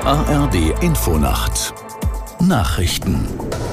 ARD Infonacht Nachrichten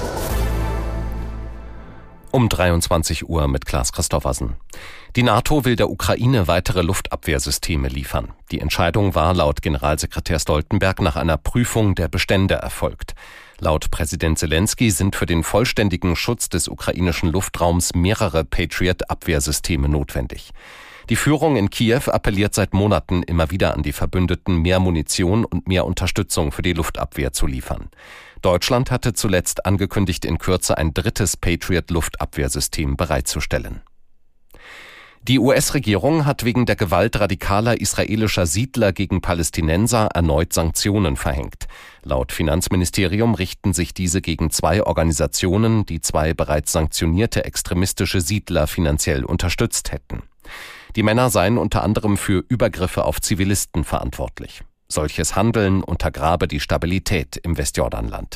um 23 Uhr mit Klaas Christoffersen. Die NATO will der Ukraine weitere Luftabwehrsysteme liefern. Die Entscheidung war laut Generalsekretär Stoltenberg nach einer Prüfung der Bestände erfolgt. Laut Präsident Selenskyj sind für den vollständigen Schutz des ukrainischen Luftraums mehrere Patriot-Abwehrsysteme notwendig. Die Führung in Kiew appelliert seit Monaten immer wieder an die Verbündeten, mehr Munition und mehr Unterstützung für die Luftabwehr zu liefern. Deutschland hatte zuletzt angekündigt, in Kürze ein drittes Patriot-Luftabwehrsystem bereitzustellen. Die US-Regierung hat wegen der Gewalt radikaler israelischer Siedler gegen Palästinenser erneut Sanktionen verhängt. Laut Finanzministerium richten sich diese gegen 2 Organisationen, die 2 bereits sanktionierte extremistische Siedler finanziell unterstützt hätten. Die Männer seien unter anderem für Übergriffe auf Zivilisten verantwortlich. Solches Handeln untergrabe die Stabilität im Westjordanland.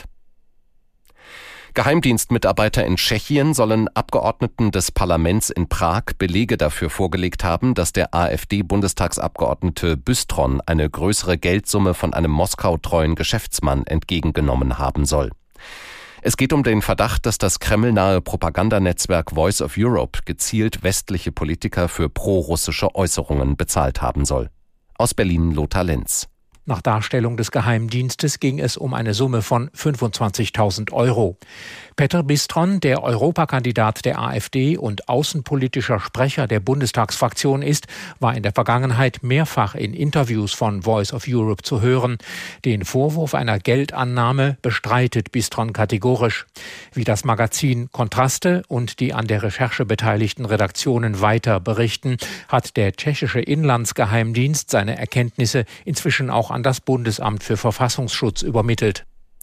Geheimdienstmitarbeiter in Tschechien sollen Abgeordneten des Parlaments in Prag Belege dafür vorgelegt haben, dass der AfD-Bundestagsabgeordnete Bystron eine größere Geldsumme von einem Moskau-treuen Geschäftsmann entgegengenommen haben soll. Es geht um den Verdacht, dass das kremlnahe Propagandanetzwerk Voice of Europe gezielt westliche Politiker für pro-russische Äußerungen bezahlt haben soll. Aus Berlin Lothar Lenz. Nach Darstellung des Geheimdienstes ging es um eine Summe von 25.000 €. Petr Bystron, der Europakandidat der AfD und außenpolitischer Sprecher der Bundestagsfraktion ist, war in der Vergangenheit mehrfach in Interviews von Voice of Europe zu hören. Den Vorwurf einer Geldannahme bestreitet Bystron kategorisch. Wie das Magazin Kontraste und die an der Recherche beteiligten Redaktionen weiter berichten, hat der tschechische Inlandsgeheimdienst seine Erkenntnisse inzwischen auch an das Bundesamt für Verfassungsschutz übermittelt.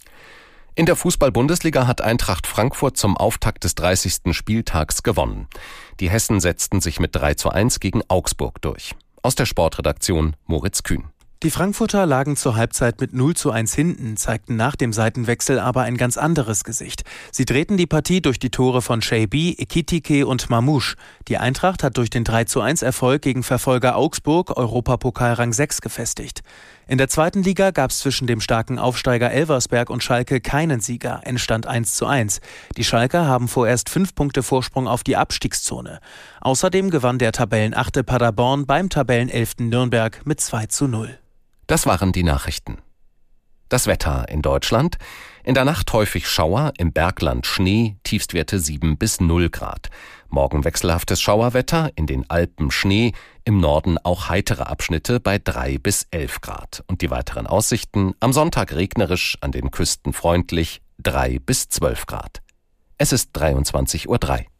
In der Fußball-Bundesliga hat Eintracht Frankfurt zum Auftakt des 30. Spieltags gewonnen. Die Hessen setzten sich mit 3:1 gegen Augsburg durch. Aus der Sportredaktion Moritz Kühn. Die Frankfurter lagen zur Halbzeit mit 0:1 hinten, zeigten nach dem Seitenwechsel aber ein ganz anderes Gesicht. Sie drehten die Partie durch die Tore von Şaibi, Ekitike und Mamouche. Die Eintracht hat durch den 3:1-Erfolg gegen Verfolger Augsburg Europapokalrang 6 gefestigt. In der zweiten Liga gab es zwischen dem starken Aufsteiger Elversberg und Schalke keinen Sieger, Endstand 1:1. Die Schalker haben vorerst 5 Punkte Vorsprung auf die Abstiegszone. Außerdem gewann der Tabellenachte Paderborn beim Tabellenelften Nürnberg mit 2:0. Das waren die Nachrichten. Das Wetter in Deutschland. In der Nacht häufig Schauer, im Bergland Schnee, Tiefstwerte 7 bis 0 Grad. Morgen wechselhaftes Schauerwetter, in den Alpen Schnee, im Norden auch heitere Abschnitte bei 3 bis 11 Grad. Und die weiteren Aussichten: am Sonntag regnerisch, an den Küsten freundlich, 3 bis 12 Grad. Es ist 23:03 Uhr.